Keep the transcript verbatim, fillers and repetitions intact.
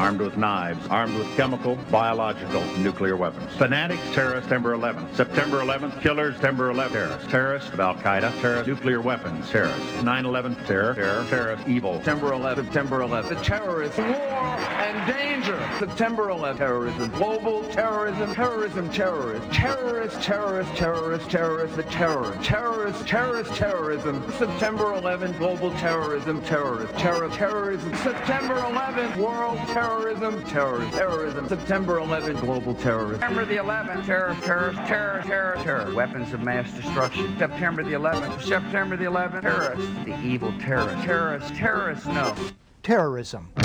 armed with knives, armed with chemical, biological, nuclear weapons. Fanatics, terrorists, September eleventh. September eleventh, killers, September eleventh, terrorists. Terrorists of Al-Qaeda, terrorists, nuclear weapons, terrorists. nine eleven, terror, terror, terrorists, evil. September eleventh, September eleventh, the terrorists, war and danger. September eleventh, terrorism, global terrorism, terrorism, terrorists, terrorists, terrorists, terrorists, terrorists, the terror, terrorists, terrorist terrorism. September eleventh, global terrorism, terrorists, terror, terrorism. September eleventh, world terrorism, terrorism, terrorism. September eleventh, global terrorism. September the eleventh, terror, terror, terror, terror, terror, weapons of mass destruction. September the eleventh, September the eleventh, terrorists, the evil terrorists, terrorists, terrorists, no. Terrorism.